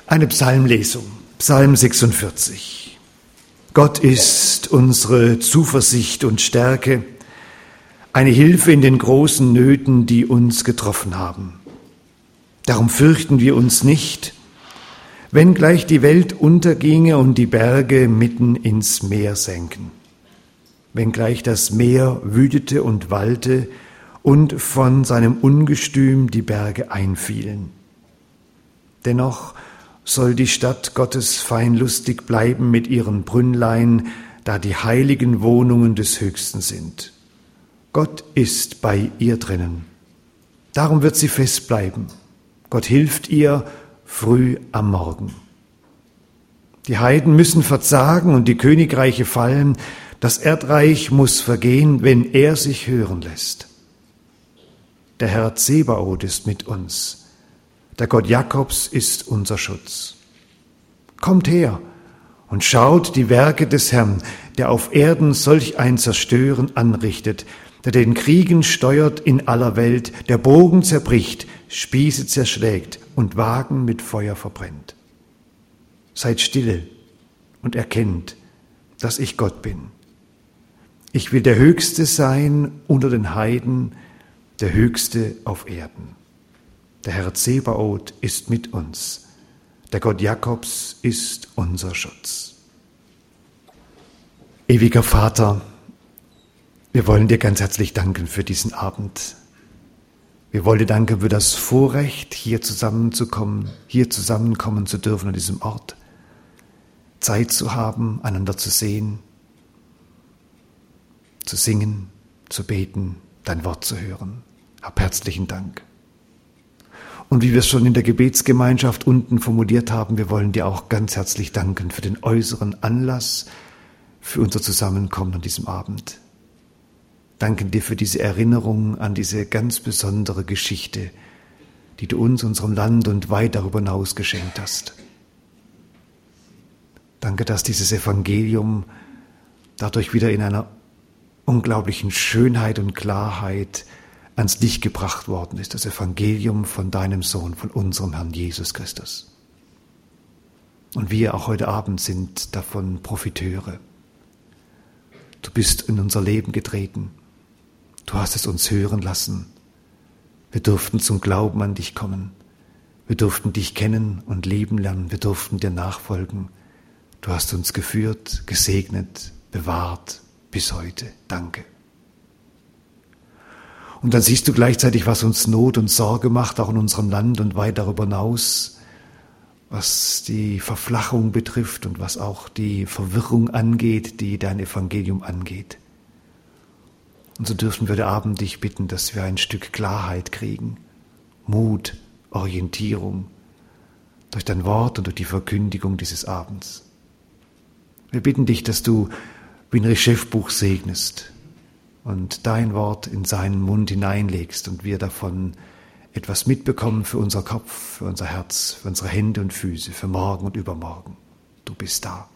Eine Psalmlesung, Psalm 46. Gott ist unsere Zuversicht und Stärke, eine Hilfe in den großen Nöten, die uns getroffen haben. Darum fürchten wir uns nicht, wenngleich die Welt unterginge und die Berge mitten ins Meer senken. Wenngleich das Meer wütete und wallte und von seinem Ungestüm die Berge einfielen. Dennoch soll die Stadt Gottes fein lustig bleiben mit ihren Brünnlein, da die heiligen Wohnungen des Höchsten sind. Gott ist bei ihr drinnen. Darum wird sie fest bleiben. Gott hilft ihr früh am Morgen. Die Heiden müssen verzagen und die Königreiche fallen. Das Erdreich muss vergehen, wenn er sich hören lässt. Der Herr Zebaoth ist mit uns. Der Gott Jakobs ist unser Schutz. Kommt her und schaut die Werke des Herrn, der auf Erden solch ein Zerstören anrichtet, der den Kriegen steuert in aller Welt, der Bogen zerbricht, Spieße zerschlägt und Wagen mit Feuer verbrennt. Seid stille und erkennt, dass ich Gott bin. Ich will der Höchste sein unter den Heiden, der Höchste auf Erden. Der Herr Zebaoth ist mit uns. Der Gott Jakobs ist unser Schutz. Ewiger Vater, wir wollen dir ganz herzlich danken für diesen Abend. Wir wollen dir danken für das Vorrecht, hier zusammenzukommen zu dürfen an diesem Ort. Zeit zu haben, einander zu sehen, zu singen, zu beten, dein Wort zu hören. Hab herzlichen Dank. Und wie wir es schon in der Gebetsgemeinschaft unten formuliert haben, wir wollen dir auch ganz herzlich danken für den äußeren Anlass, für unser Zusammenkommen an diesem Abend. Danken dir für diese Erinnerung an diese ganz besondere Geschichte, die du uns, unserem Land und weit darüber hinaus geschenkt hast. Danke, dass dieses Evangelium dadurch wieder in einer unglaublichen Schönheit und Klarheit ans Licht gebracht worden ist, das Evangelium von deinem Sohn, von unserem Herrn Jesus Christus. Und wir auch heute Abend sind davon Profiteure. Du bist in unser Leben getreten. Du hast es uns hören lassen. Wir durften zum Glauben an dich kommen. Wir durften dich kennen und lieben lernen. Wir durften dir nachfolgen. Du hast uns geführt, gesegnet, bewahrt bis heute. Danke. Und dann siehst du gleichzeitig, was uns Not und Sorge macht, auch in unserem Land und weit darüber hinaus, was die Verflachung betrifft und was auch die Verwirrung angeht, die dein Evangelium angeht. Und so dürfen wir heute Abend dich bitten, dass wir ein Stück Klarheit kriegen, Mut, Orientierung, durch dein Wort und durch die Verkündigung dieses Abends. Wir bitten dich, dass du wie ein Geschäftsbuch segnest und dein Wort in seinen Mund hineinlegst und wir davon etwas mitbekommen für unser Kopf, für unser Herz, für unsere Hände und Füße, für morgen und übermorgen. Du bist da.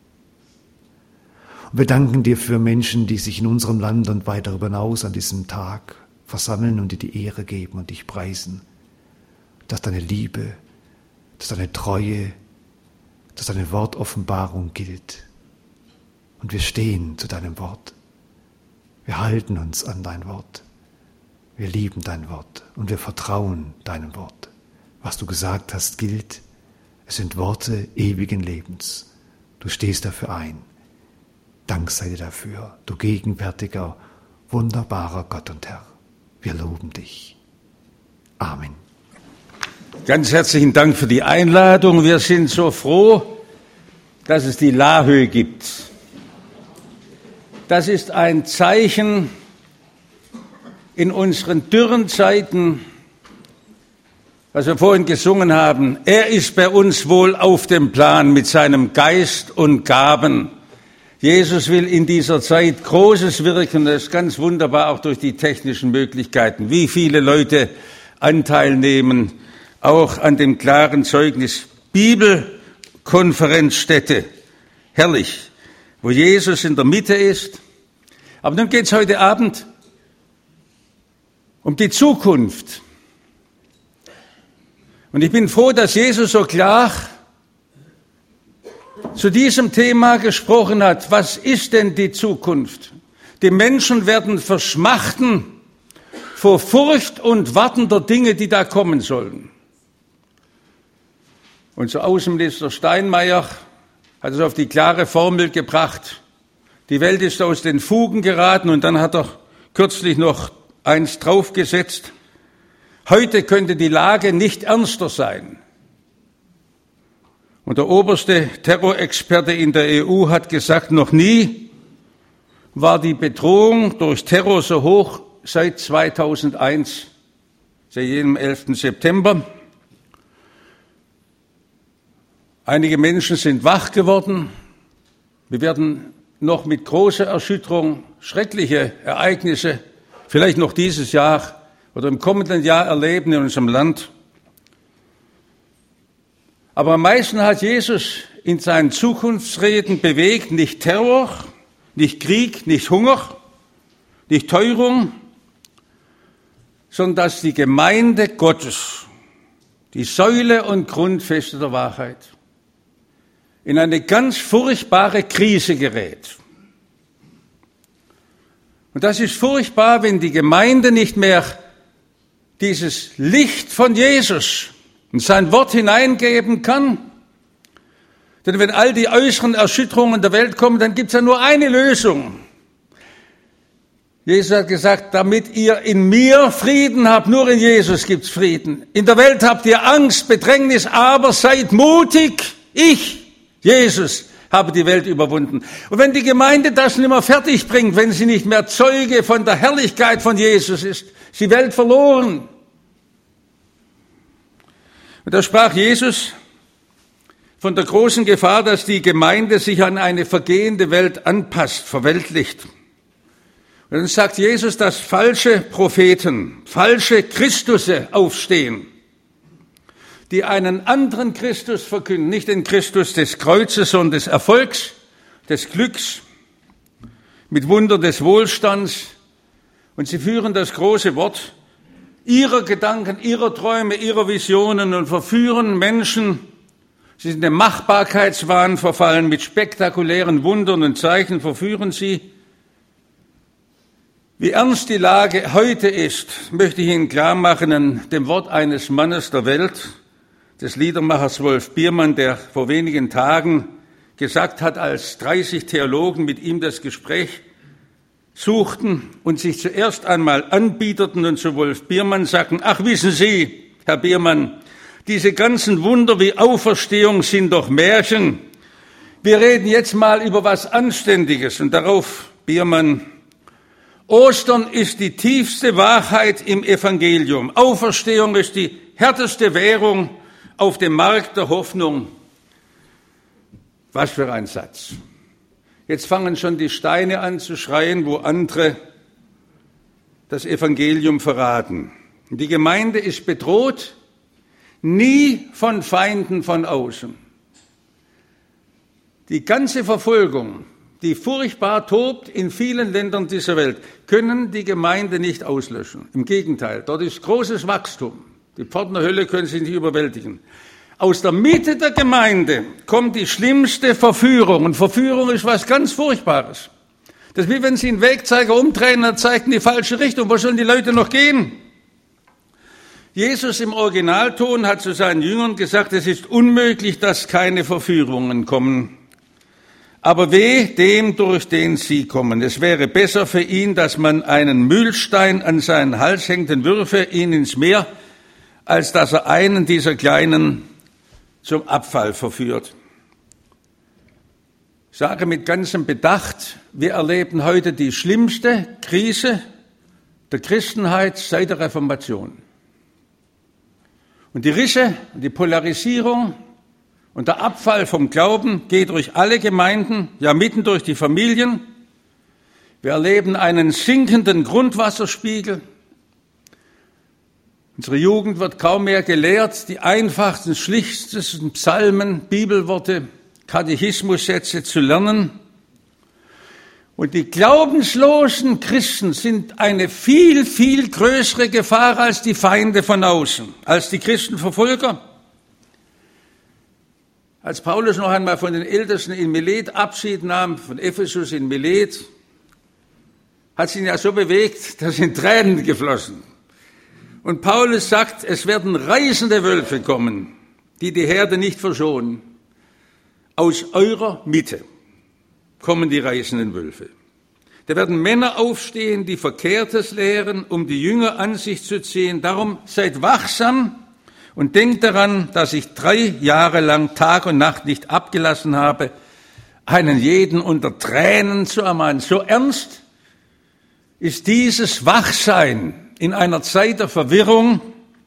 Und wir danken dir für Menschen, die sich in unserem Land und weit darüber hinaus an diesem Tag versammeln und dir die Ehre geben und dich preisen, dass deine Liebe, dass deine Treue, dass deine Wortoffenbarung gilt. Und wir stehen zu deinem Wort. Wir halten uns an dein Wort. Wir lieben dein Wort und wir vertrauen deinem Wort. Was du gesagt hast, gilt. Es sind Worte ewigen Lebens. Du stehst dafür ein. Dank sei dir dafür, du gegenwärtiger, wunderbarer Gott und Herr. Wir loben dich. Amen. Ganz herzlichen Dank für die Einladung. Wir sind so froh, dass es die Lahö gibt. Das ist ein Zeichen in unseren dürren Zeiten, was wir vorhin gesungen haben. Er ist bei uns wohl auf dem Plan mit seinem Geist und Gaben. Jesus will in dieser Zeit Großes wirken. Das ist ganz wunderbar, auch durch die technischen Möglichkeiten. Wie viele Leute Anteil nehmen, auch an dem klaren Zeugnis. Bibelkonferenzstätte, herrlich, wo Jesus in der Mitte ist. Aber nun geht es heute Abend um die Zukunft. Und ich bin froh, dass Jesus so klar zu diesem Thema gesprochen hat. Was ist denn die Zukunft? Die Menschen werden verschmachten vor Furcht und Warten der Dinge, die da kommen sollen. Unser Außenminister Steinmeier hat es auf die klare Formel gebracht. Die Welt ist aus den Fugen geraten und dann hat er kürzlich noch eins draufgesetzt. Heute könnte die Lage nicht ernster sein. Und der oberste Terrorexperte in der EU hat gesagt, noch nie war die Bedrohung durch Terror so hoch seit 2001, seit jenem 11. September. Einige Menschen sind wach geworden. Wir werden noch mit großer Erschütterung schreckliche Ereignisse, vielleicht noch dieses Jahr oder im kommenden Jahr erleben in unserem Land. Aber am meisten hat Jesus in seinen Zukunftsreden bewegt, nicht Terror, nicht Krieg, nicht Hunger, nicht Teuerung, sondern dass die Gemeinde Gottes, die Säule und Grundfeste der Wahrheit, in eine ganz furchtbare Krise gerät. Und das ist furchtbar, wenn die Gemeinde nicht mehr dieses Licht von Jesus in sein Wort hineingeben kann. Denn wenn all die äußeren Erschütterungen der Welt kommen, dann gibt es ja nur eine Lösung. Jesus hat gesagt, damit ihr in mir Frieden habt, nur in Jesus gibt's Frieden. In der Welt habt ihr Angst, Bedrängnis, aber seid mutig. Ich, Jesus, habe die Welt überwunden. Und wenn die Gemeinde das nicht mehr fertig bringt, wenn sie nicht mehr Zeuge von der Herrlichkeit von Jesus ist, ist die Welt verloren. Und da sprach Jesus von der großen Gefahr, dass die Gemeinde sich an eine vergehende Welt anpasst, verweltlicht. Und dann sagt Jesus, dass falsche Propheten, falsche Christusse aufstehen, die einen anderen Christus verkünden, nicht den Christus des Kreuzes, sondern des Erfolgs, des Glücks, mit Wunder des Wohlstands. Und sie führen das große Wort ihrer Gedanken, ihrer Träume, ihrer Visionen und verführen Menschen. Sie sind dem Machbarkeitswahn verfallen, mit spektakulären Wundern und Zeichen verführen sie. Wie ernst die Lage heute ist, möchte ich Ihnen klar machen an dem Wort eines Mannes der Welt, des Liedermachers Wolf Biermann, der vor wenigen Tagen gesagt hat, als 30 Theologen mit ihm das Gespräch suchten und sich zuerst einmal anbiederten und zu Wolf Biermann sagten, ach, wissen Sie, Herr Biermann, diese ganzen Wunder wie Auferstehung sind doch Märchen. Wir reden jetzt mal über was Anständiges. Und darauf Biermann, Ostern ist die tiefste Wahrheit im Evangelium. Auferstehung ist die härteste Währung auf dem Markt der Hoffnung. Was für ein Satz. Jetzt fangen schon die Steine an zu schreien, wo andere das Evangelium verraten. Die Gemeinde ist bedroht, nie von Feinden von außen. Die ganze Verfolgung, die furchtbar tobt in vielen Ländern dieser Welt, können die Gemeinde nicht auslöschen. Im Gegenteil, dort ist großes Wachstum. Die Pforten der Hölle können sich nicht überwältigen. Aus der Mitte der Gemeinde kommt die schlimmste Verführung. Und Verführung ist was ganz Furchtbares. Das ist wie wenn Sie einen Wegzeiger umdrehen, dann zeigt in die falsche Richtung. Wo sollen die Leute noch gehen? Jesus im Originalton hat zu seinen Jüngern gesagt, es ist unmöglich, dass keine Verführungen kommen. Aber weh dem, durch den sie kommen. Es wäre besser für ihn, dass man einen Mühlstein an seinen Hals hängt und würfe ihn ins Meer, als dass er einen dieser Kleinen zum Abfall verführt. Ich sage mit ganzem Bedacht, wir erleben heute die schlimmste Krise der Christenheit seit der Reformation. Und die Risse, die Polarisierung und der Abfall vom Glauben geht durch alle Gemeinden, ja mitten durch die Familien. Wir erleben einen sinkenden Grundwasserspiegel. Unsere Jugend wird kaum mehr gelehrt, die einfachsten, schlichtsten Psalmen, Bibelworte, Katechismussätze zu lernen. Und die glaubenslosen Christen sind eine viel, viel größere Gefahr als die Feinde von außen, als die Christenverfolger. Als Paulus noch einmal von den Ältesten in Milet Abschied nahm, von Ephesus in Milet, hat es ihn ja so bewegt, dass sind Tränen geflossen. Und Paulus sagt, es werden reißende Wölfe kommen, die die Herde nicht verschonen. Aus eurer Mitte kommen die reißenden Wölfe. Da werden Männer aufstehen, die Verkehrtes lehren, um die Jünger an sich zu ziehen. Darum seid wachsam und denkt daran, dass ich 3 Jahre lang Tag und Nacht nicht abgelassen habe, einen jeden unter Tränen zu ermahnen. So ernst ist dieses Wachsein in einer Zeit der Verwirrung.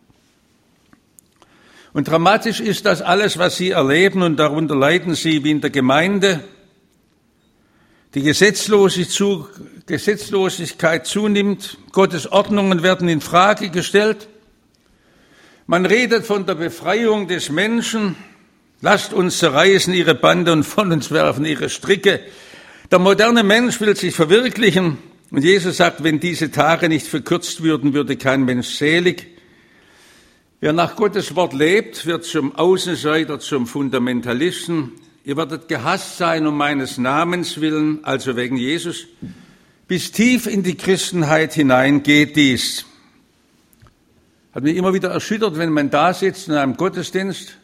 Und dramatisch ist das alles, was Sie erleben, und darunter leiden Sie wie in der Gemeinde. Die Gesetzlosigkeit zunimmt, Gottes Ordnungen werden in Frage gestellt. Man redet von der Befreiung des Menschen. Lasst uns zerreißen ihre Bande und von uns werfen ihre Stricke. Der moderne Mensch will sich verwirklichen. Und Jesus sagt, wenn diese Tage nicht verkürzt würden, würde kein Mensch selig. Wer nach Gottes Wort lebt, wird zum Außenseiter, zum Fundamentalisten. Ihr werdet gehasst sein um meines Namens willen, also wegen Jesus. Bis tief in die Christenheit hinein geht dies. Hat mich immer wieder erschüttert, wenn man da sitzt in einem Gottesdienst,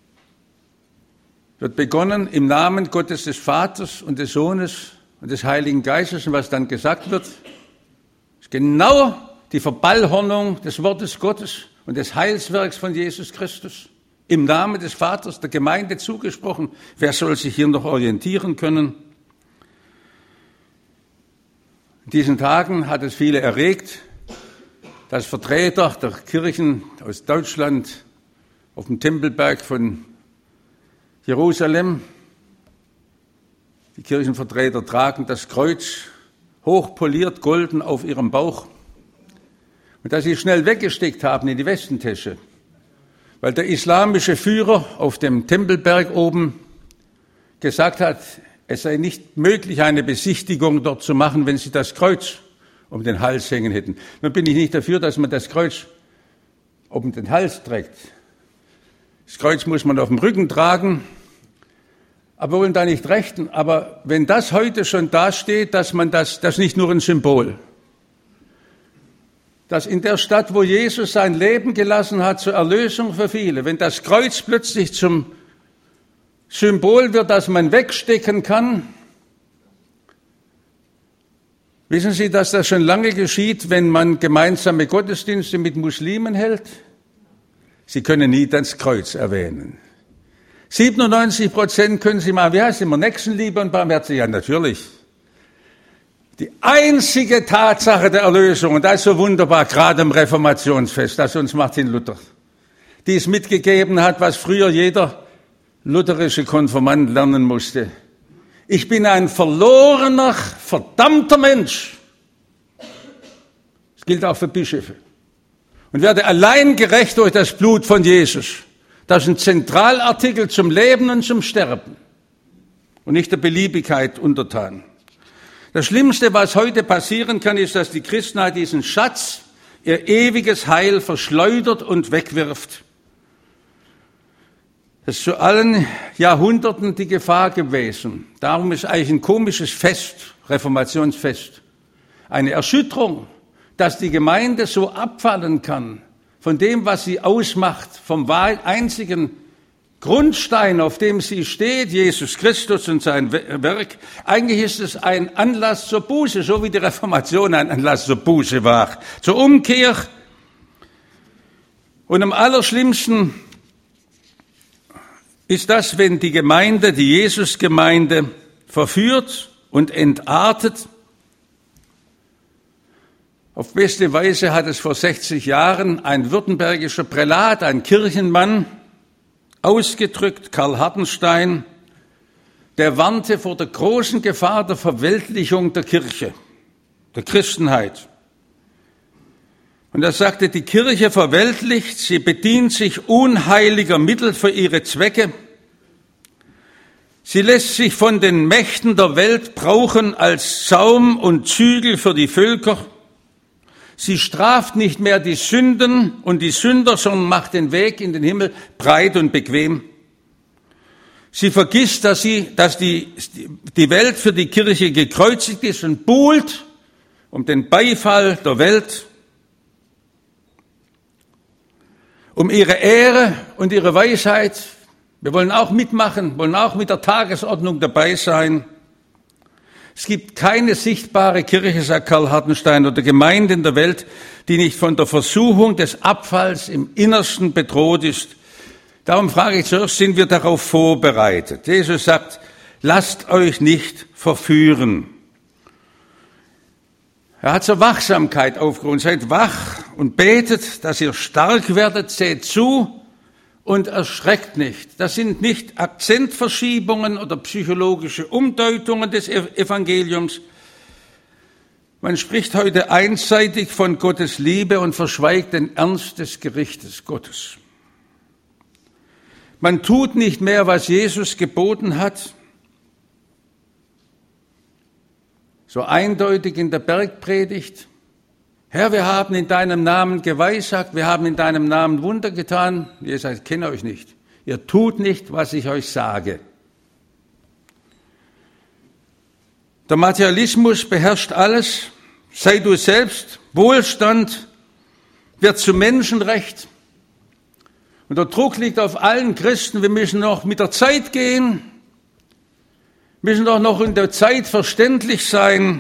wird begonnen im Namen Gottes des Vaters und des Sohnes und des Heiligen Geistes, und was dann gesagt wird, ist genau die Verballhornung des Wortes Gottes und des Heilswerks von Jesus Christus. Im Namen des Vaters der Gemeinde zugesprochen. Wer soll sich hier noch orientieren können? In diesen Tagen hat es viele erregt, dass Vertreter der Kirchen aus Deutschland auf dem Tempelberg von Jerusalem, die Kirchenvertreter tragen das Kreuz hochpoliert golden auf ihrem Bauch, und dass sie schnell weggesteckt haben in die Westentasche, weil der islamische Führer auf dem Tempelberg oben gesagt hat, es sei nicht möglich, eine Besichtigung dort zu machen, wenn sie das Kreuz um den Hals hängen hätten. Nun bin ich nicht dafür, dass man das Kreuz um den Hals trägt. Das Kreuz muss man auf dem Rücken tragen, aber wir wollen da nicht rechten. Aber wenn das heute schon dasteht, dass man das ist nicht nur ein Symbol, dass in der Stadt, wo Jesus sein Leben gelassen hat, zur Erlösung für viele, wenn das Kreuz plötzlich zum Symbol wird, das man wegstecken kann, wissen Sie, dass das schon lange geschieht, wenn man gemeinsame Gottesdienste mit Muslimen hält? Sie können nie das Kreuz erwähnen. 97% können Sie mal, wie heißt es immer, Nächstenliebe und Barmherzigkeit? Ja, natürlich. Die einzige Tatsache der Erlösung, und das ist so wunderbar, gerade im Reformationsfest, das uns Martin Luther, die es mitgegeben hat, was früher jeder lutherische Konfirmand lernen musste. Ich bin ein verlorener, verdammter Mensch. Das gilt auch für Bischöfe. Und werde allein gerecht durch das Blut von Jesus. Das ist ein Zentralartikel zum Leben und zum Sterben. Und nicht der Beliebigkeit untertan. Das Schlimmste, was heute passieren kann, ist, dass die Christenheit diesen Schatz, ihr ewiges Heil, verschleudert und wegwirft. Das ist zu allen Jahrhunderten die Gefahr gewesen. Darum ist eigentlich ein komisches Fest, Reformationsfest, eine Erschütterung, dass die Gemeinde so abfallen kann von dem, was sie ausmacht, vom einzigen Grundstein, auf dem sie steht, Jesus Christus und sein Werk. Eigentlich ist es ein Anlass zur Buße, so wie die Reformation ein Anlass zur Buße war, zur Umkehr. Und am allerschlimmsten ist das, wenn die Gemeinde, die Jesusgemeinde, verführt und entartet. Auf beste Weise hat es vor 60 Jahren ein württembergischer Prälat, ein Kirchenmann, ausgedrückt, Karl Hartenstein, der warnte vor der großen Gefahr der Verweltlichung der Kirche, der Christenheit. Und er sagte, die Kirche verweltlicht, sie bedient sich unheiliger Mittel für ihre Zwecke. Sie lässt sich von den Mächten der Welt brauchen als Zaum und Zügel für die Völker. Sie straft nicht mehr die Sünden und die Sünder, sondern macht den Weg in den Himmel breit und bequem. Sie vergisst, dass die Welt für die Kirche gekreuzigt ist und buhlt um den Beifall der Welt, um ihre Ehre und ihre Weisheit. Wir wollen auch mitmachen, wollen auch mit der Tagesordnung dabei sein. Es gibt keine sichtbare Kirche, sagt Karl Hartenstein, oder Gemeinde in der Welt, die nicht von der Versuchung des Abfalls im Innersten bedroht ist. Darum frage ich zuerst, sind wir darauf vorbereitet? Jesus sagt, lasst euch nicht verführen. Er hat zur Wachsamkeit aufgerufen, seid wach und betet, dass ihr stark werdet, seht zu und erschreckt nicht. Das sind nicht Akzentverschiebungen oder psychologische Umdeutungen des Evangeliums. Man spricht heute einseitig von Gottes Liebe und verschweigt den Ernst des Gerichtes Gottes. Man tut nicht mehr, was Jesus geboten hat. So eindeutig in der Bergpredigt. Herr, wir haben in deinem Namen geweissagt, wir haben in deinem Namen Wunder getan. Ihr sagt, ich kenne euch nicht. Ihr tut nicht, was ich euch sage. Der Materialismus beherrscht alles. Sei du selbst. Wohlstand wird zu Menschenrecht. Und der Druck liegt auf allen Christen. Wir müssen noch mit der Zeit gehen. Müssen doch noch in der Zeit verständlich sein.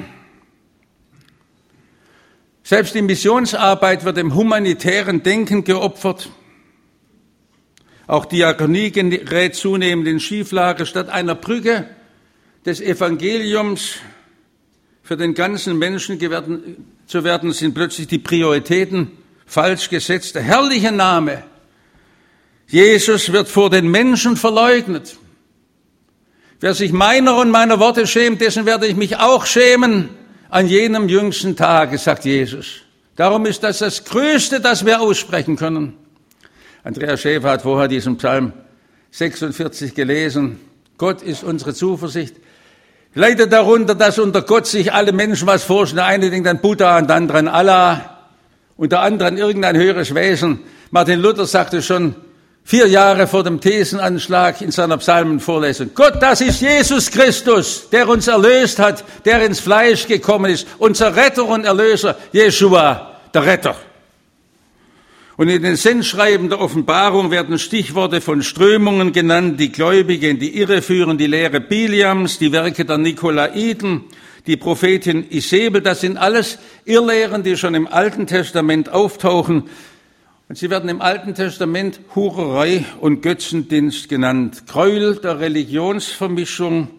Selbst die Missionsarbeit wird dem humanitären Denken geopfert. Auch Diakonie gerät zunehmend in Schieflage. Statt einer Brücke des Evangeliums für den ganzen Menschen zu werden, sind plötzlich die Prioritäten falsch gesetzt. Der herrliche Name Jesus wird vor den Menschen verleugnet. Wer sich meiner und meiner Worte schämt, dessen werde ich mich auch schämen an jenem jüngsten Tage, sagt Jesus. Darum ist das Größte, das wir aussprechen können. Andreas Schäfer hat vorher diesen Psalm 46 gelesen. Gott ist unsere Zuversicht. Leidet darunter, dass unter Gott sich alle Menschen was vorstellen. Der eine denkt an Buddha und der andere an Allah und der andere an irgendein höheres Wesen. Martin Luther sagte schon 4 Jahre vor dem Thesenanschlag in seiner Psalmenvorlesung: Gott, das ist Jesus Christus, der uns erlöst hat, der ins Fleisch gekommen ist, unser Retter und Erlöser, Jeschua, der Retter. Und in den Sendschreiben der Offenbarung werden Stichworte von Strömungen genannt, die Gläubige in die Irre führen, die Lehre Biliams, die Werke der Nikolaiten, die Prophetin Isabel. Das sind alles Irrlehren, die schon im Alten Testament auftauchen. Und sie werden im Alten Testament Hurerei und Götzendienst genannt. Gräuel der Religionsvermischung.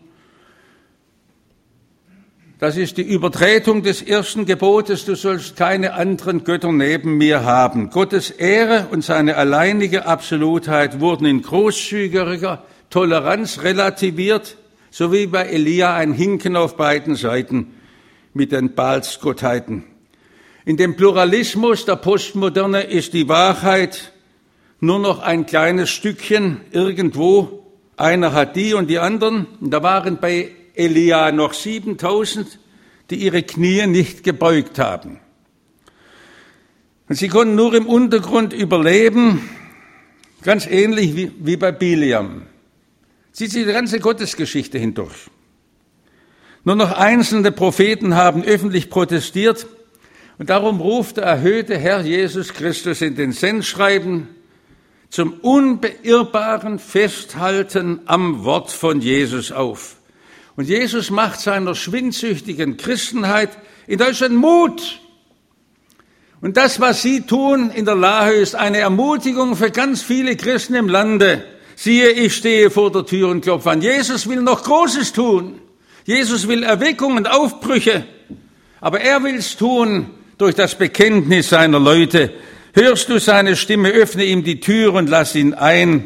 Das ist die Übertretung des ersten Gebotes, du sollst keine anderen Götter neben mir haben. Gottes Ehre und seine alleinige Absolutheit wurden in großzügiger Toleranz relativiert, so wie bei Elia ein Hinken auf beiden Seiten mit den Baalsgottheiten. In dem Pluralismus der Postmoderne ist die Wahrheit nur noch ein kleines Stückchen irgendwo. Einer hat die und die anderen. Und da waren bei Elia noch 7000, die ihre Knie nicht gebeugt haben. Und sie konnten nur im Untergrund überleben, ganz ähnlich wie bei Biliam. Zieht sich die ganze Gottesgeschichte hindurch. Nur noch einzelne Propheten haben öffentlich protestiert. Und darum ruft der erhöhte Herr Jesus Christus in den Sendschreiben zum unbeirrbaren Festhalten am Wort von Jesus auf. Und Jesus macht seiner schwindsüchtigen Christenheit in Deutschland Mut. Und das, was sie tun in der Lahe, ist eine Ermutigung für ganz viele Christen im Lande. Siehe, ich stehe vor der Tür und klopfe an. Jesus will noch Großes tun. Jesus will Erweckung und Aufbrüche. Aber er will es tun durch das Bekenntnis seiner Leute. Hörst du seine Stimme, öffne ihm die Tür und lass ihn ein.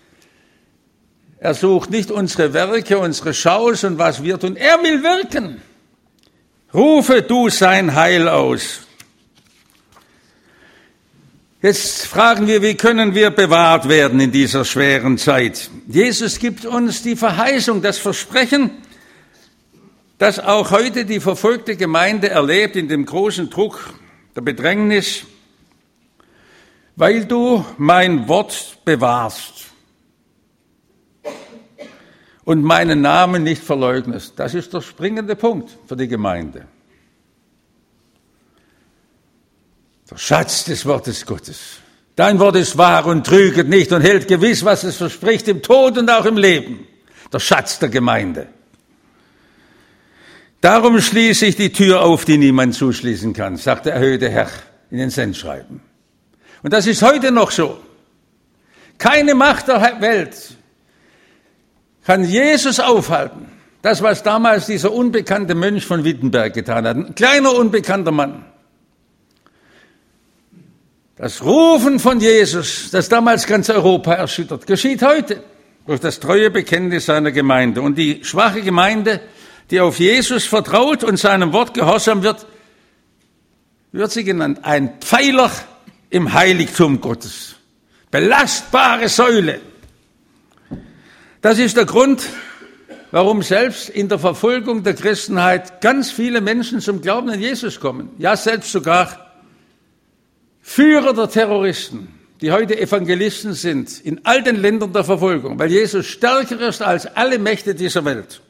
Er sucht nicht unsere Werke, unsere Schaus und was wir tun. Er will wirken. Rufe du sein Heil aus. Jetzt fragen wir, wie können wir bewahrt werden in dieser schweren Zeit? Jesus gibt uns die Verheißung, das Versprechen, das auch heute die verfolgte Gemeinde erlebt in dem großen Druck der Bedrängnis, weil du mein Wort bewahrst. und meinen Namen nicht verleugnest. Das ist der springende Punkt für die Gemeinde. Der Schatz des Wortes Gottes. Dein Wort ist wahr und trüget nicht und hält gewiss, was es verspricht, im Tod und auch im Leben. Der Schatz der Gemeinde. Darum schließe ich die Tür auf, die niemand zuschließen kann, sagt der erhöhte Herr in den Sendschreiben. Und das ist heute noch so. Keine Macht der Welt kann Jesus aufhalten. Das, was damals dieser unbekannte Mönch von Wittenberg getan hat. Ein kleiner, unbekannter Mann. Das Rufen von Jesus, das damals ganz Europa erschüttert, geschieht heute durch das treue Bekenntnis seiner Gemeinde. Und die schwache Gemeinde, die auf Jesus vertraut und seinem Wort gehorsam wird sie genannt, ein Pfeiler im Heiligtum Gottes. Belastbare Säule. Das ist der Grund, warum selbst in der Verfolgung der Christenheit ganz viele Menschen zum Glauben an Jesus kommen. Ja, selbst sogar Führer der Terroristen, die heute Evangelisten sind, in all den Ländern der Verfolgung, weil Jesus stärker ist als alle Mächte dieser Welt.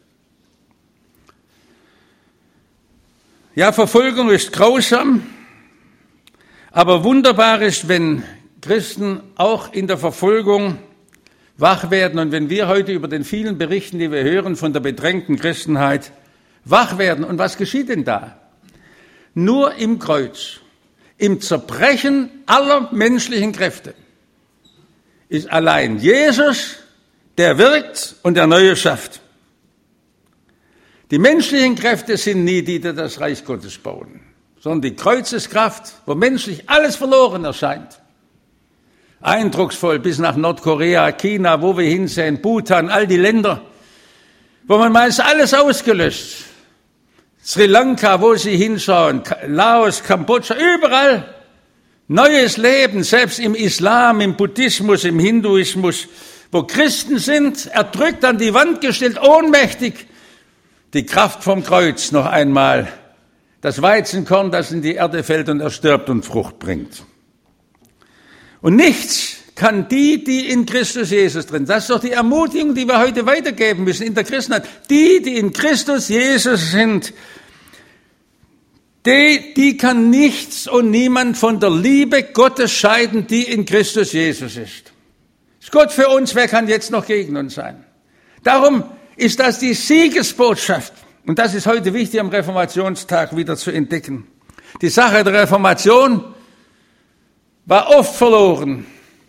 Ja, Verfolgung ist grausam, aber wunderbar ist, wenn Christen auch in der Verfolgung wach werden und wenn wir heute über den vielen Berichten, die wir hören von der bedrängten Christenheit, wach werden. Und was geschieht denn da? Nur im Kreuz, im Zerbrechen aller menschlichen Kräfte ist allein Jesus, der wirkt und der Neue schafft. Die menschlichen Kräfte sind nie die, die das Reich Gottes bauen, sondern die Kreuzeskraft, wo menschlich alles verloren erscheint. Eindrucksvoll bis nach Nordkorea, China, wo wir hinsehen, Bhutan, all die Länder, wo man meint, alles ausgelöscht. Sri Lanka, wo Sie hinschauen, Laos, Kambodscha, überall neues Leben, selbst im Islam, im Buddhismus, im Hinduismus, wo Christen sind, erdrückt an die Wand gestellt, ohnmächtig. Die Kraft vom Kreuz noch einmal, das Weizenkorn, das in die Erde fällt und erstirbt und Frucht bringt. Und nichts kann die in Christus Jesus drin, das ist doch die Ermutigung, die wir heute weitergeben müssen in der Christenheit, die in Christus Jesus sind, die kann nichts und niemand von der Liebe Gottes scheiden, die in Christus Jesus ist. Ist Gott für uns, wer kann jetzt noch gegen uns sein? Darum ist das die Siegesbotschaft. Und das ist heute wichtig, am Reformationstag wieder zu entdecken. Die Sache der Reformation war oft verloren.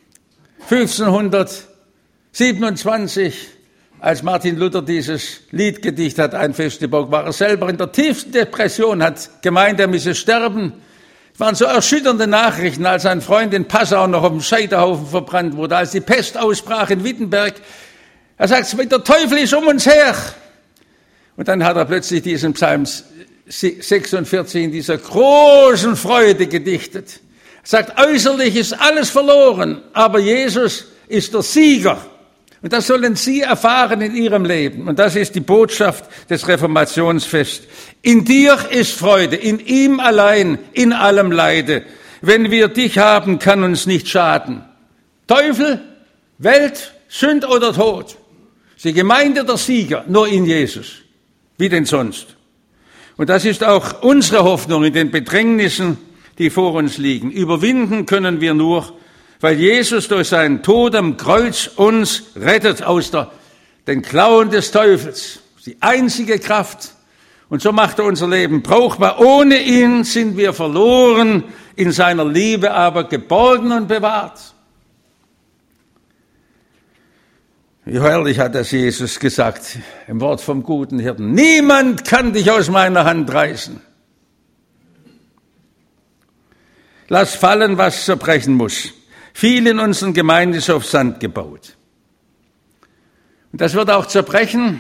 1527, als Martin Luther dieses Lied gedichtet hat, Ein feste Burg, war er selber in der tiefsten Depression, hat gemeint, er müsse sterben. Es waren so erschütternde Nachrichten, als ein Freund in Passau noch auf dem Scheiterhaufen verbrannt wurde, als die Pest ausbrach in Wittenberg. Er sagt, der Teufel ist um uns her. Und dann hat er plötzlich diesen Psalm 46 in dieser großen Freude gedichtet. Er sagt, äußerlich ist alles verloren, aber Jesus ist der Sieger. Und das sollen Sie erfahren in Ihrem Leben. Und das ist die Botschaft des Reformationsfests. In dir ist Freude, in ihm allein, in allem Leide. Wenn wir dich haben, kann uns nicht schaden. Teufel, Welt, Sünd oder Tod. Die Gemeinde der Sieger, nur in Jesus. Wie denn sonst? Und das ist auch unsere Hoffnung in den Bedrängnissen, die vor uns liegen. Überwinden können wir nur, weil Jesus durch seinen Tod am Kreuz uns rettet aus den Klauen des Teufels. Die einzige Kraft. Und so macht er unser Leben brauchbar. Ohne ihn sind wir verloren, in seiner Liebe aber geborgen und bewahrt. Wie herrlich hat das Jesus gesagt im Wort vom guten Hirten. Niemand kann dich aus meiner Hand reißen. Lass fallen, was zerbrechen muss. Viel in unseren Gemeinden ist auf Sand gebaut. Und das wird auch zerbrechen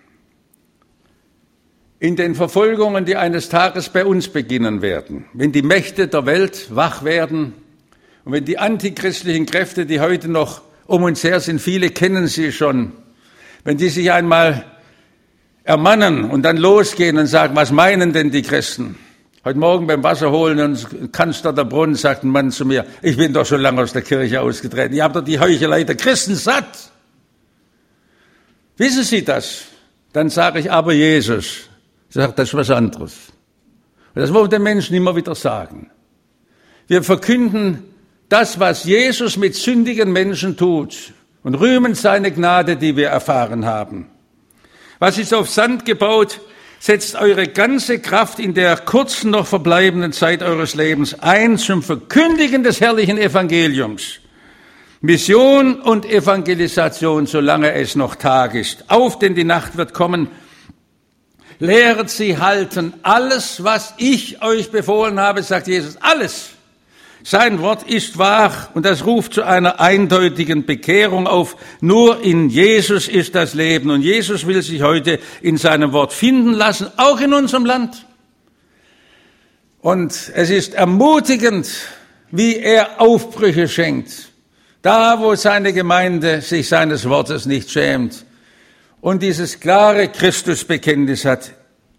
in den Verfolgungen, die eines Tages bei uns beginnen werden. Wenn die Mächte der Welt wach werden und wenn die antichristlichen Kräfte, die heute noch um uns her sind, viele kennen sie schon, wenn die sich einmal ermannen und dann losgehen und sagen, was meinen denn die Christen? Heute Morgen beim Wasserholen und Cannstatter Brunnen sagt ein Mann zu mir, ich bin doch schon lange aus der Kirche ausgetreten, ihr habt doch die Heuchelei der Christen satt. Wissen Sie das? Dann sage ich, aber Jesus sagt, das ist was anderes. Und das wollen wir den Menschen immer wieder sagen. Wir verkünden das, was Jesus mit sündigen Menschen tut und rühmen seine Gnade, die wir erfahren haben. Was ist auf Sand gebaut, setzt eure ganze Kraft in der kurzen noch verbleibenden Zeit eures Lebens ein zum Verkündigen des herrlichen Evangeliums. Mission und Evangelisation, solange es noch Tag ist. Auf, denn die Nacht wird kommen. Lehret sie halten alles, was ich euch befohlen habe, sagt Jesus. Alles. Sein Wort ist wahr und das ruft zu einer eindeutigen Bekehrung auf. Nur in Jesus ist das Leben und Jesus will sich heute in seinem Wort finden lassen, auch in unserem Land. Und es ist ermutigend, wie er Aufbrüche schenkt. Da, wo seine Gemeinde sich seines Wortes nicht schämt und dieses klare Christusbekenntnis hat.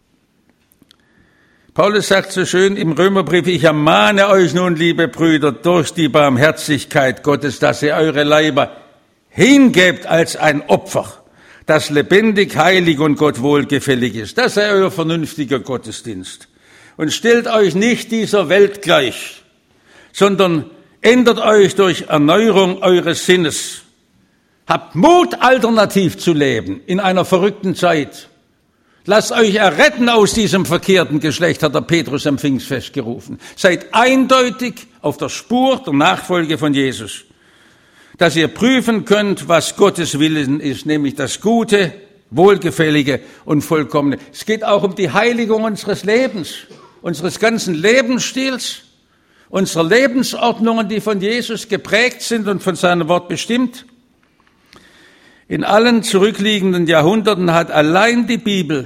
Paulus sagt so schön im Römerbrief, ich ermahne euch nun, liebe Brüder, durch die Barmherzigkeit Gottes, dass ihr eure Leiber hingebt als ein Opfer, das lebendig, heilig und Gott wohlgefällig ist. Das sei euer vernünftiger Gottesdienst. Und stellt euch nicht dieser Welt gleich, sondern ändert euch durch Erneuerung eures Sinnes. Habt Mut, alternativ zu leben in einer verrückten Zeit. Lasst euch erretten aus diesem verkehrten Geschlecht, hat der Petrus am Pfingstfest gerufen. Seid eindeutig auf der Spur der Nachfolge von Jesus, dass ihr prüfen könnt, was Gottes Willen ist, nämlich das Gute, Wohlgefällige und Vollkommene. Es geht auch um die Heiligung unseres Lebens, unseres ganzen Lebensstils, unserer Lebensordnungen, die von Jesus geprägt sind und von seinem Wort bestimmt. In allen zurückliegenden Jahrhunderten hat allein die Bibel,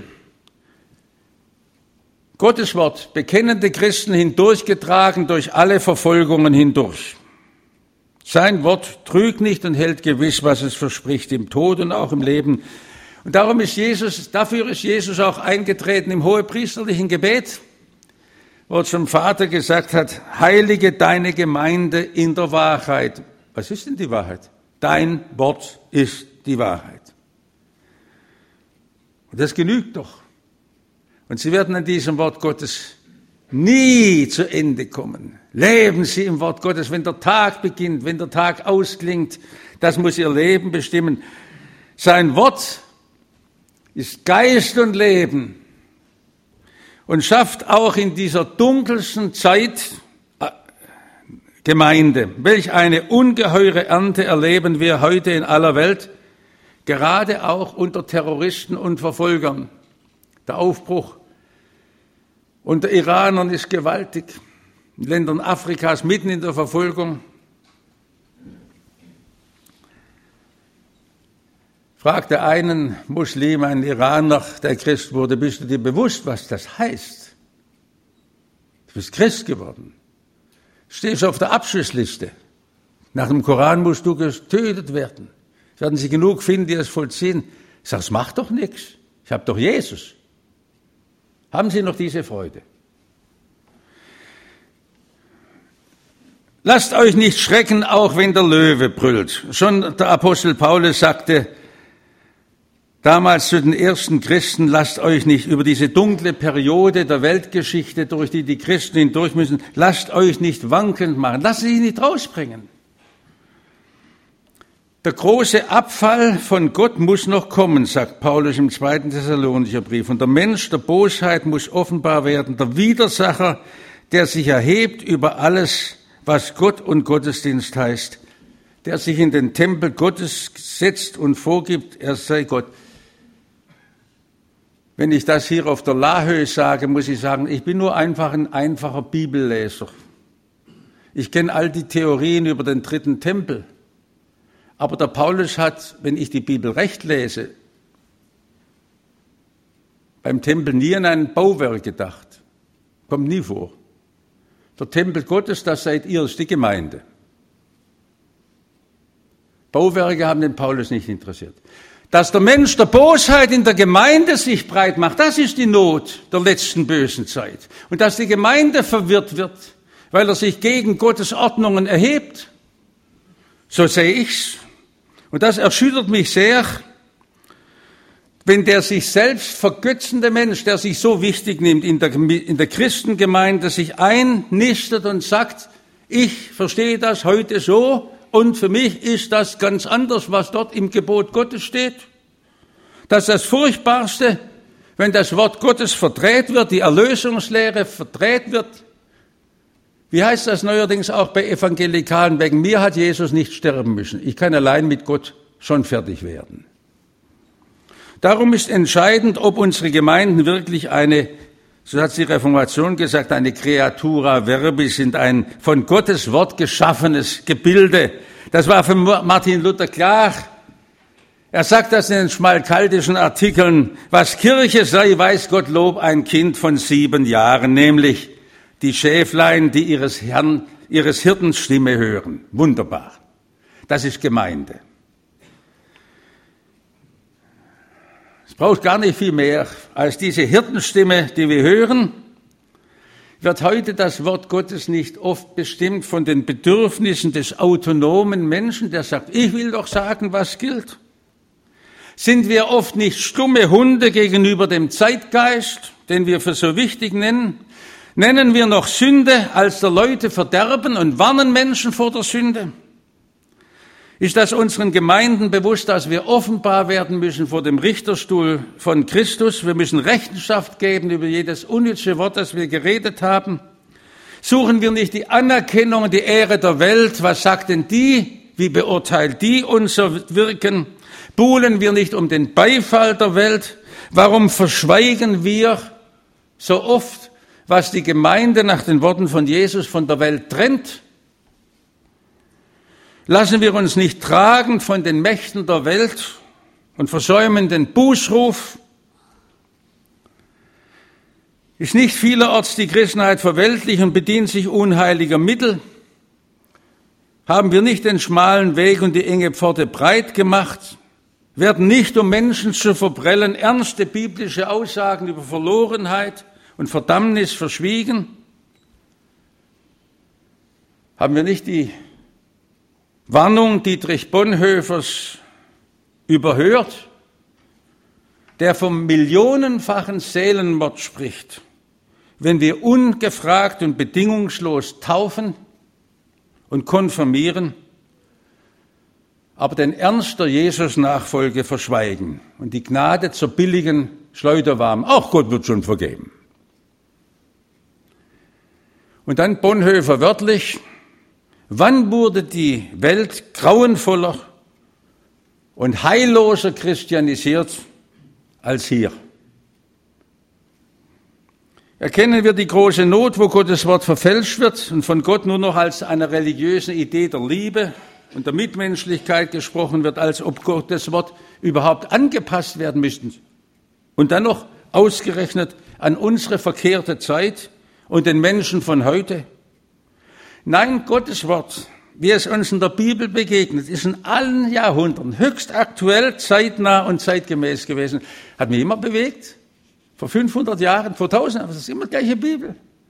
Gottes Wort, bekennende Christen hindurchgetragen durch alle Verfolgungen hindurch. Sein Wort trügt nicht und hält gewiss, was es verspricht, im Tod und auch im Leben. Und dafür ist Jesus auch eingetreten im hohepriesterlichen Gebet, wo er zum Vater gesagt hat, heilige deine Gemeinde in der Wahrheit. Was ist denn die Wahrheit? Dein Wort ist die Wahrheit. Und das genügt doch. Und Sie werden an diesem Wort Gottes nie zu Ende kommen. Leben Sie im Wort Gottes, wenn der Tag beginnt, wenn der Tag ausklingt, das muss Ihr Leben bestimmen. Sein Wort ist Geist und Leben und schafft auch in dieser dunkelsten Zeit Gemeinde. Welch eine ungeheure Ernte erleben wir heute in aller Welt, gerade auch unter Terroristen und Verfolgern. Der Aufbruch unter Iranern ist gewaltig, in Ländern Afrikas mitten in der Verfolgung. Fragte einen Muslim, einen Iraner, der Christ wurde, bist du dir bewusst, was das heißt? Du bist Christ geworden. Stehst auf der Abschussliste. Nach dem Koran musst du getötet werden. Es werden Sie genug finden, die es vollziehen. Ich sage, es macht doch nichts. Ich habe doch Jesus. Haben Sie noch diese Freude? Lasst euch nicht schrecken, auch wenn der Löwe brüllt. Schon der Apostel Paulus sagte damals zu den ersten Christen, lasst euch nicht über diese dunkle Periode der Weltgeschichte, durch die die Christen hindurch müssen, lasst euch nicht wankend machen, lasst sie nicht rausbringen. Der große Abfall von Gott muss noch kommen, sagt Paulus im 2. Thessalonicher Brief. Und der Mensch der Bosheit muss offenbar werden, der Widersacher, der sich erhebt über alles, was Gott und Gottesdienst heißt, der sich in den Tempel Gottes setzt und vorgibt, er sei Gott. Wenn ich das hier auf der Lahöhe sage, muss ich sagen, ich bin nur einfach ein einfacher Bibelleser. Ich kenne all die Theorien über den dritten Tempel. Aber der Paulus hat, wenn ich die Bibel recht lese, beim Tempel nie an ein Bauwerk gedacht. Kommt nie vor. Der Tempel Gottes, das seid ihr, ist die Gemeinde. Bauwerke haben den Paulus nicht interessiert. Dass der Mensch der Bosheit in der Gemeinde sich breit macht, das ist die Not der letzten bösen Zeit. Und dass die Gemeinde verwirrt wird, weil er sich gegen Gottes Ordnungen erhebt. So sehe ich's. Und das erschüttert mich sehr. wenn der sich selbst vergötzende Mensch, der sich so wichtig nimmt, in der Christengemeinde sich einnistet und sagt, ich verstehe das heute so und für mich ist das ganz anders, was dort im Gebot Gottes steht. Das ist das Furchtbarste, wenn das Wort Gottes verdreht wird, die Erlösungslehre verdreht wird. Wie heißt das neuerdings auch bei Evangelikalen? Wegen mir hat Jesus nicht sterben müssen. Ich kann allein mit Gott schon fertig werden. Darum ist entscheidend, ob unsere Gemeinden wirklich eine, so hat die Reformation gesagt, eine Creatura verbis sind, ein von Gottes Wort geschaffenes Gebilde. Das war für Martin Luther klar. Er sagt das in den schmalkaldischen Artikeln, was Kirche sei, weiß Gottlob ein Kind von 7 Jahren, nämlich die Schäflein, die ihres Hirtens Stimme hören. Wunderbar. Das ist Gemeinde. Es braucht gar nicht viel mehr als diese Hirtenstimme, die wir hören. Wird heute das Wort Gottes nicht oft bestimmt von den Bedürfnissen des autonomen Menschen, der sagt, ich will doch sagen, was gilt? Sind wir oft nicht stumme Hunde gegenüber dem Zeitgeist, den wir für so wichtig nennen? Nennen wir noch Sünde als der Leute Verderben und warnen Menschen vor der Sünde? Ist das unseren Gemeinden bewusst, dass wir offenbar werden müssen vor dem Richterstuhl von Christus? Wir müssen Rechenschaft geben über jedes unnütze Wort, das wir geredet haben. Suchen wir nicht die Anerkennung und die Ehre der Welt? Was sagt denn die? Wie beurteilt die unser Wirken? Buhlen wir nicht um den Beifall der Welt? Warum verschweigen wir so oft, was die Gemeinde nach den Worten von Jesus von der Welt trennt? Lassen wir uns nicht tragen von den Mächten der Welt und versäumen den Bußruf? Ist nicht vielerorts die Christenheit verweltlich und bedient sich unheiliger Mittel? Haben wir nicht den schmalen Weg und die enge Pforte breit gemacht? Werden nicht, um Menschen zu verprellen, ernste biblische Aussagen über Verlorenheit und Verdammnis verschwiegen? Haben wir nicht die Warnung Dietrich Bonhoeffers überhört, der vom millionenfachen Seelenmord spricht, wenn wir ungefragt und bedingungslos taufen und konfirmieren, aber den Ernst der Jesus-Nachfolge verschweigen und die Gnade zur billigen Schleuderwaren, auch Gott wird schon vergeben. Und dann Bonhoeffer wörtlich, wann wurde die Welt grauenvoller und heilloser christianisiert als hier? Erkennen wir die große Not, wo Gottes Wort verfälscht wird und von Gott nur noch als einer religiösen Idee der Liebe und der Mitmenschlichkeit gesprochen wird, als ob Gottes Wort überhaupt angepasst werden müsste. Und dann noch ausgerechnet an unsere verkehrte Zeit und den Menschen von heute. Nein, Gottes Wort, wie es uns in der Bibel begegnet, ist in allen Jahrhunderten höchst aktuell, zeitnah und zeitgemäß gewesen. Hat mich immer bewegt. Vor 500 Jahren, vor 1000, aber es ist immer die gleiche Bibel.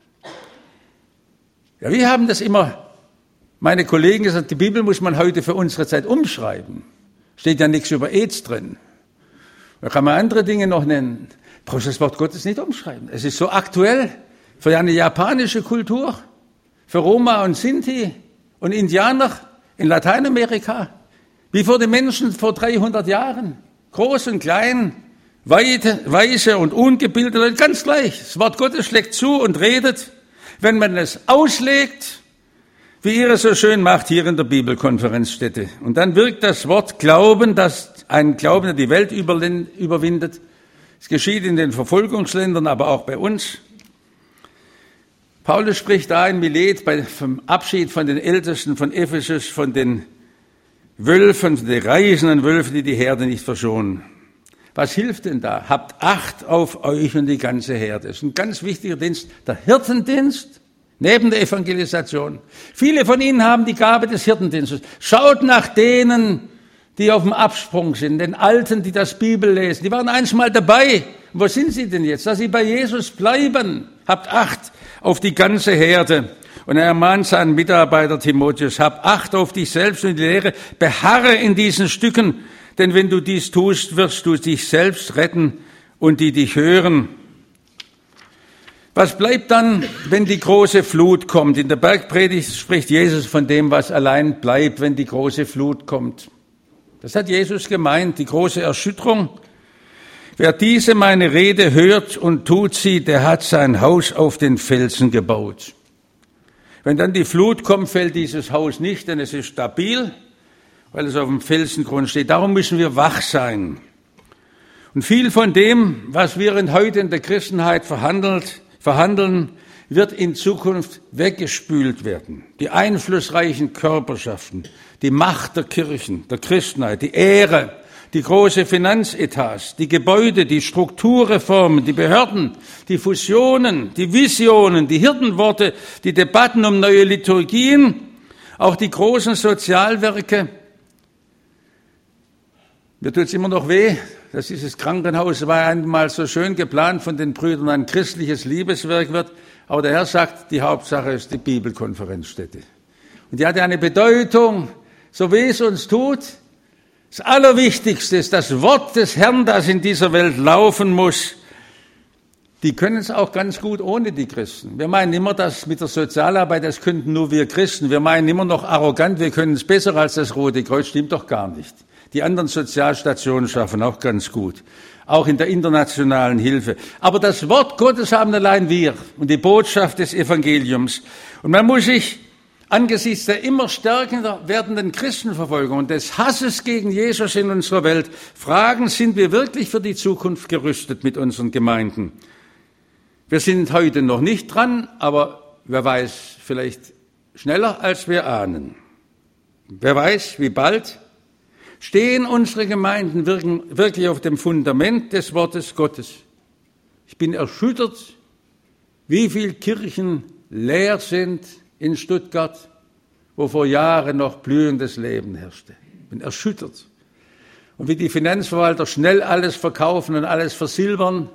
Ja, wir haben das immer, meine Kollegen gesagt, die Bibel muss man heute für unsere Zeit umschreiben. Steht ja nichts über AIDS drin. Da kann man andere Dinge noch nennen. Brauchst das Wort Gottes nicht umschreiben. Es ist so aktuell für eine japanische Kultur, für Roma und Sinti und Indianer in Lateinamerika, wie vor den Menschen vor 300 Jahren. Groß und klein, weise und ungebildete, ganz gleich. Das Wort Gottes schlägt zu und redet, wenn man es auslegt, wie ihr es so schön macht hier in der Bibelkonferenzstätte. Und dann wirkt das Wort Glauben, ein Glauben, der die Welt überwindet. Es geschieht in den Verfolgungsländern, aber auch bei uns. Paulus spricht da in Milet vom Abschied von den Ältesten von Ephesus, von den Wölfen, den reisenden Wölfen, die die Herde nicht verschonen. Was hilft denn da? Habt Acht auf euch und die ganze Herde. Das ist ein ganz wichtiger Dienst, der Hirtendienst, neben der Evangelisation. Viele von Ihnen haben die Gabe des Hirtendienstes. Schaut nach denen, die auf dem Absprung sind, den Alten, die das Bibel lesen. Die waren einmal dabei. Wo sind sie denn jetzt? Dass sie bei Jesus bleiben. Habt Acht auf die ganze Herde. Und er ermahnt seinen Mitarbeiter Timotheus, hab Acht auf dich selbst und die Lehre, beharre in diesen Stücken, Denn wenn du dies tust, wirst du dich selbst retten und die dich hören. Was bleibt dann, wenn die große Flut kommt? In der Bergpredigt spricht Jesus von dem, was allein bleibt, wenn die große Flut kommt. Das hat Jesus gemeint, die große Erschütterung. Wer diese meine Rede hört und tut sie, der hat sein Haus auf den Felsen gebaut. Wenn dann die Flut kommt, fällt dieses Haus nicht, denn es ist stabil, weil es auf dem Felsengrund steht. Darum müssen wir wach sein. Und viel von dem, was wir heute in der Christenheit verhandeln, wird in Zukunft weggespült werden. Die einflussreichen Körperschaften, die Macht der Kirchen, der Christenheit, die Ehre, die große Finanzetats, die Gebäude, die Strukturreformen, die Behörden, die Fusionen, die Visionen, die Hirtenworte, die Debatten um neue Liturgien, auch die großen Sozialwerke. Mir tut's immer noch weh, dass dieses Krankenhaus war einmal so schön geplant von den Brüdern, ein christliches Liebeswerk wird. Aber der Herr sagt, die Hauptsache ist die Bibelkonferenzstätte. Und die hatte eine Bedeutung, so weh es uns tut. Das Allerwichtigste ist das Wort des Herrn, das in dieser Welt laufen muss. Die können es auch ganz gut ohne die Christen. Wir meinen immer, dass mit der Sozialarbeit, das könnten nur wir Christen. Wir meinen immer noch arrogant, wir können es besser als das Rote Kreuz. Stimmt doch gar nicht. Die anderen Sozialstationen schaffen auch ganz gut. Auch in der internationalen Hilfe. Aber das Wort Gottes haben allein wir und die Botschaft des Evangeliums. Und man muss sich angesichts der immer stärker werdenden Christenverfolgung und des Hasses gegen Jesus in unserer Welt fragen, sind wir wirklich für die Zukunft gerüstet mit unseren Gemeinden? Wir sind heute noch nicht dran, aber wer weiß, vielleicht schneller als wir ahnen. Wer weiß, wie bald. Stehen unsere Gemeinden wirklich auf dem Fundament des Wortes Gottes? Ich bin erschüttert, wie viele Kirchen leer sind in Stuttgart, wo vor Jahren noch blühendes Leben herrschte. Ich bin erschüttert. Und wie die Finanzverwalter schnell alles verkaufen und alles versilbern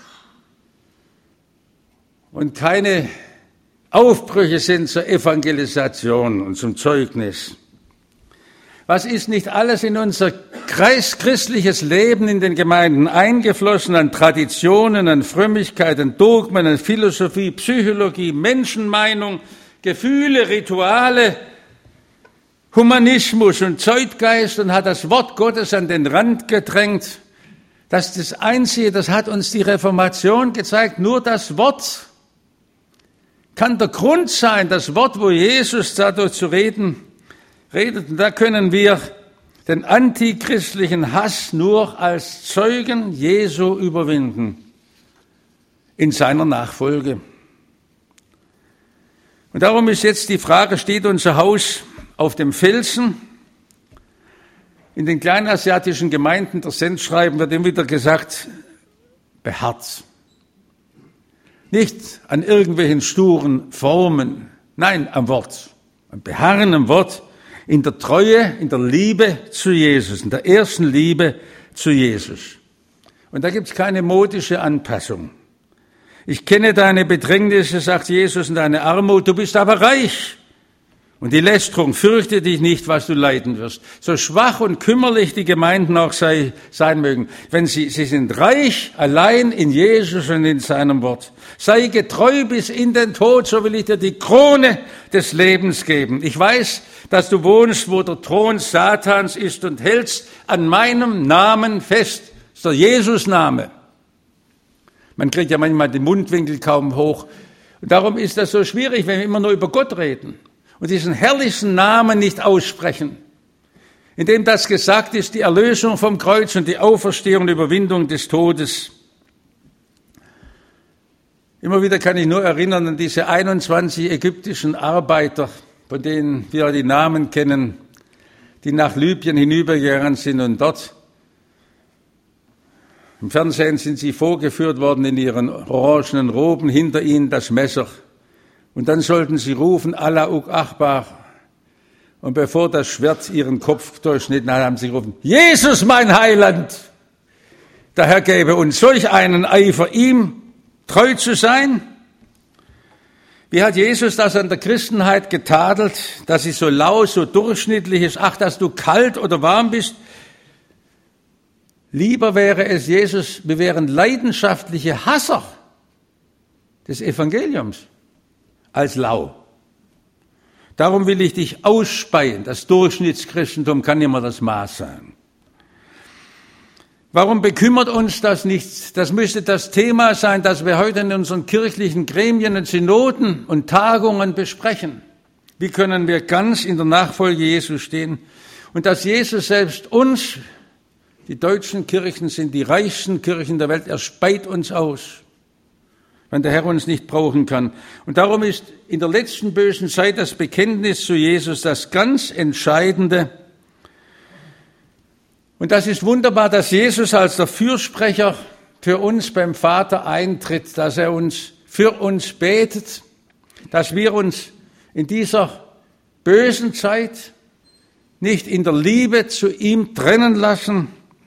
und keine Aufbrüche sind zur Evangelisation und zum Zeugnis. Was ist nicht alles in unser christliches Leben in den Gemeinden eingeflossen an Traditionen, an Frömmigkeit, an Dogmen, an Philosophie, Psychologie, Menschenmeinung, Gefühle, Rituale, Humanismus und Zeitgeist und hat das Wort Gottes an den Rand gedrängt. Das ist das Einzige, das hat uns die Reformation gezeigt, nur das Wort kann der Grund sein, das Wort, wo Jesus dadurch zu reden redet. Und da können wir den antichristlichen Hass nur als Zeugen Jesu überwinden in seiner Nachfolge. Und darum ist jetzt die Frage, steht unser Haus auf dem Felsen? In den kleinasiatischen Gemeinden der Sendschreiben wird immer wieder gesagt, beharrt. Nicht an irgendwelchen sturen Formen, nein, am Wort, am Beharren am Wort, in der Treue, in der Liebe zu Jesus, in der ersten Liebe zu Jesus. Und da gibt es keine modische Anpassung. Ich kenne deine Bedrängnisse, sagt Jesus, und deine Armut, du bist aber reich. Und die Lästerung, fürchte dich nicht, was du leiden wirst. So schwach und kümmerlich die Gemeinden auch sein mögen. Wenn sie sind reich, allein in Jesus und in seinem Wort. Sei getreu bis in den Tod, so will ich dir die Krone des Lebens geben. Ich weiß, dass du wohnst, wo der Thron Satans ist und hältst an meinem Namen fest. Das ist der Jesus-Name. Man kriegt ja manchmal den Mundwinkel kaum hoch. Und darum ist das so schwierig, wenn wir immer nur über Gott reden und diesen herrlichen Namen nicht aussprechen. Indem das gesagt ist, die Erlösung vom Kreuz und die Auferstehung und Überwindung des Todes. Immer wieder kann ich nur erinnern an diese 21 ägyptischen Arbeiter, von denen wir die Namen kennen, die nach Libyen hinübergegangen sind und dort im Fernsehen sind sie vorgeführt worden in ihren orangenen Roben, hinter ihnen das Messer. Und dann sollten sie rufen, Allah Akbar. Und bevor das Schwert ihren Kopf durchschnitten hat, haben sie gerufen, Jesus, mein Heiland! Der Herr gebe uns solch einen Eifer, ihm treu zu sein. Wie hat Jesus das an der Christenheit getadelt, dass sie so lau, so durchschnittlich ist, ach, dass du kalt oder warm bist? Lieber wäre es, Jesus, wir wären leidenschaftliche Hasser des Evangeliums als lau. Darum will ich dich ausspeien. Das Durchschnittschristentum kann immer das Maß sein. Warum bekümmert uns das nicht? Das müsste das Thema sein, das wir heute in unseren kirchlichen Gremien und Synoden und Tagungen besprechen. Wie können wir ganz in der Nachfolge Jesu stehen? Und dass Jesus selbst uns, die deutschen Kirchen sind die reichsten Kirchen der Welt, er speit uns aus, wenn der Herr uns nicht brauchen kann. Und darum ist in der letzten bösen Zeit das Bekenntnis zu Jesus das ganz Entscheidende. Und das ist wunderbar, dass Jesus als der Fürsprecher für uns beim Vater eintritt, dass er uns für uns betet, dass wir uns in dieser bösen Zeit nicht in der Liebe zu ihm trennen lassen.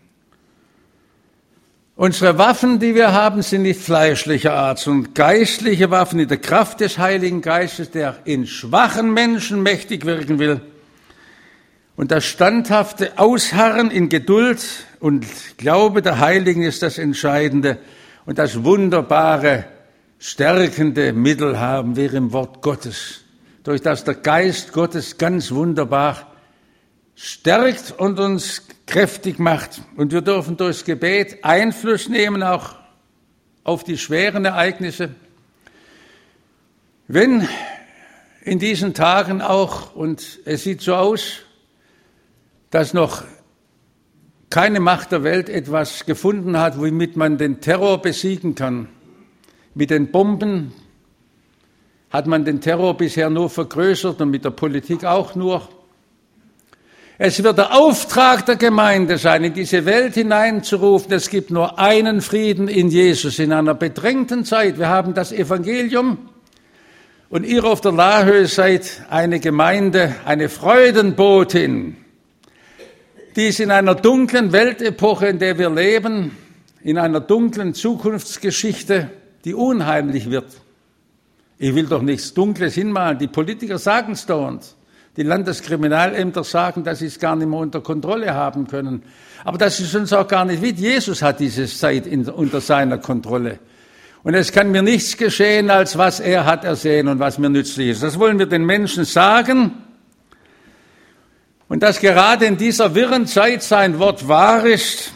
Unsere Waffen, die wir haben, sind nicht fleischlicher Art, sondern geistliche Waffen in der Kraft des Heiligen Geistes, der in schwachen Menschen mächtig wirken will. Und das standhafte Ausharren in Geduld und Glaube der Heiligen ist das Entscheidende. Und das wunderbare, stärkende Mittel haben wir im Wort Gottes, durch das der Geist Gottes ganz wunderbar stärkt und uns kräftig macht. Und wir dürfen durchs Gebet Einfluss nehmen, auch auf die schweren Ereignisse. Wenn in diesen Tagen auch, und es sieht so aus, dass noch keine Macht der Welt etwas gefunden hat, womit man den Terror besiegen kann. Mit den Bomben hat man den Terror bisher nur vergrößert und mit der Politik auch nur. Es wird der Auftrag der Gemeinde sein, in diese Welt hineinzurufen, es gibt nur einen Frieden in Jesus in einer bedrängten Zeit. Wir haben das Evangelium und ihr auf der Laahöhe seid eine Gemeinde, eine Freudenbotin, die ist in einer dunklen Weltepoche, in der wir leben, in einer dunklen Zukunftsgeschichte, die unheimlich wird. Ich will doch nichts Dunkles hinmalen, die Politiker sagen es dauernd. Die Landeskriminalämter sagen, dass sie es gar nicht mehr unter Kontrolle haben können. Aber das ist uns auch gar nicht wichtig. Jesus hat diese Zeit unter seiner Kontrolle. Und es kann mir nichts geschehen, als was er hat ersehen und was mir nützlich ist. Das wollen wir den Menschen sagen. Und dass gerade in dieser wirren Zeit sein Wort wahr ist.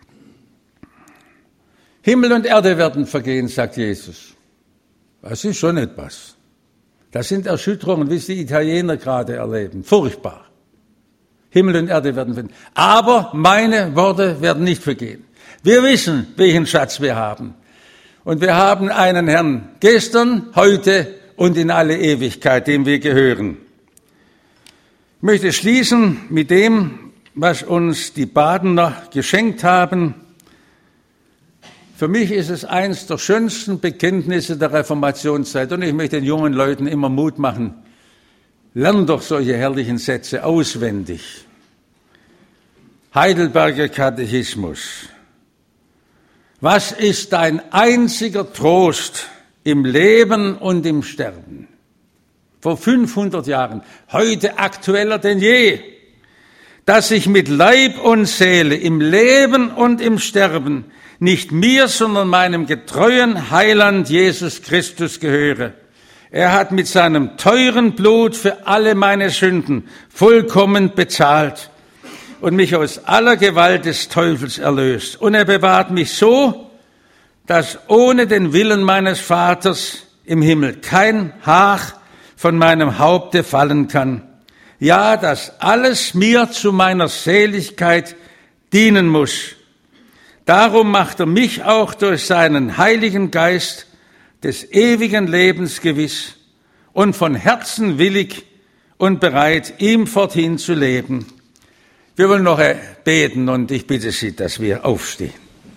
Himmel und Erde werden vergehen, sagt Jesus. Das ist schon etwas. Das sind Erschütterungen, wie es die Italiener gerade erleben. Furchtbar. Himmel und Erde werden vergehen. Aber meine Worte werden nicht vergehen. Wir wissen, welchen Schatz wir haben. Und wir haben einen Herrn gestern, heute und in alle Ewigkeit, dem wir gehören. Ich möchte schließen mit dem, was uns die Badener geschenkt haben. Für mich ist es eins der schönsten Bekenntnisse der Reformationszeit. Und ich möchte den jungen Leuten immer Mut machen. Lern doch solche herrlichen Sätze auswendig. Heidelberger Katechismus. Was ist dein einziger Trost im Leben und im Sterben? Vor 500 Jahren, heute aktueller denn je, dass ich mit Leib und Seele im Leben und im Sterben nicht mir, sondern meinem getreuen Heiland Jesus Christus gehöre. Er hat mit seinem teuren Blut für alle meine Sünden vollkommen bezahlt und mich aus aller Gewalt des Teufels erlöst. Und er bewahrt mich so, dass ohne den Willen meines Vaters im Himmel kein Haar von meinem Haupte fallen kann. Ja, dass alles mir zu meiner Seligkeit dienen muss. Darum macht er mich auch durch seinen Heiligen Geist des ewigen Lebens gewiss und von Herzen willig und bereit, ihm forthin zu leben. Wir wollen noch beten und ich bitte Sie, dass wir aufstehen.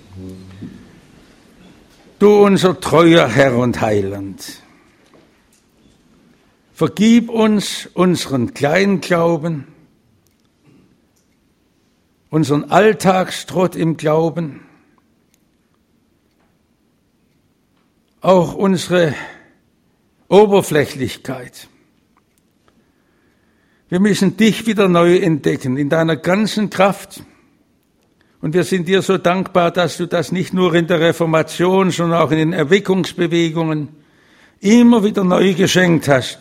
Du unser treuer Herr und Heiland, vergib uns unseren Kleinglauben, unseren Alltagstrott im Glauben, auch unsere Oberflächlichkeit. Wir müssen dich wieder neu entdecken in deiner ganzen Kraft Und wir sind dir so dankbar, dass du das nicht nur in der Reformation, sondern auch in den Erweckungsbewegungen immer wieder neu geschenkt hast.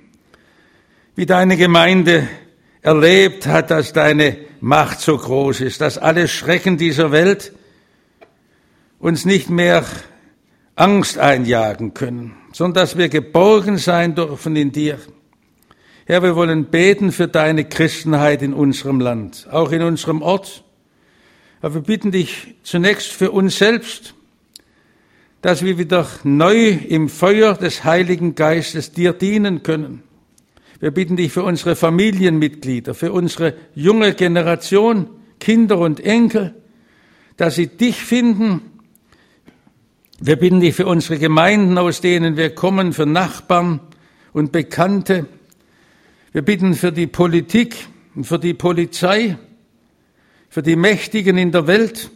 Wie deine Gemeinde erlebt hat, dass deine Macht so groß ist, dass alle Schrecken dieser Welt uns nicht mehr Angst einjagen können, sondern dass wir geborgen sein dürfen in dir. Herr, wir wollen beten für deine Christenheit in unserem Land, auch in unserem Ort. Aber wir bitten dich zunächst für uns selbst, dass wir wieder neu im Feuer des Heiligen Geistes dir dienen können. Wir bitten dich für unsere Familienmitglieder, für unsere junge Generation, Kinder und Enkel, dass sie dich finden. Wir bitten dich für unsere Gemeinden, aus denen wir kommen, für Nachbarn und Bekannte. Wir bitten für die Politik und für die Polizei, für die Mächtigen in der Welt,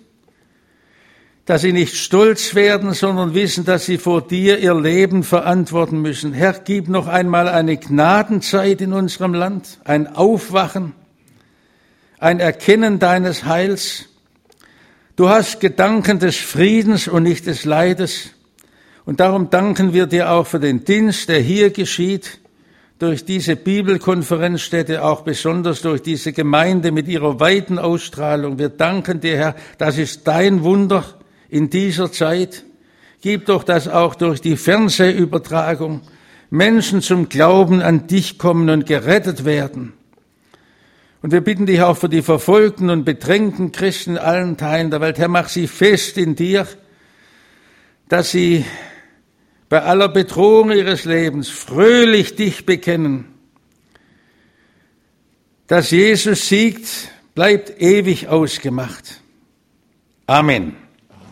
dass sie nicht stolz werden, sondern wissen, dass sie vor dir ihr Leben verantworten müssen. Herr, gib noch einmal eine Gnadenzeit in unserem Land, ein Aufwachen, ein Erkennen deines Heils. Du hast Gedanken des Friedens und nicht des Leides. Und darum danken wir dir auch für den Dienst, der hier geschieht, durch diese Bibelkonferenzstätte, auch besonders durch diese Gemeinde mit ihrer weiten Ausstrahlung. Wir danken dir, Herr, das ist dein Wunder in dieser Zeit. Gib doch, dass auch durch die Fernsehübertragung Menschen zum Glauben an dich kommen und gerettet werden. Und wir bitten dich auch für die verfolgten und bedrängten Christen in allen Teilen der Welt. Herr, mach sie fest in dir, dass sie bei aller Bedrohung ihres Lebens fröhlich dich bekennen. Dass Jesus siegt, bleibt ewig ausgemacht. Amen.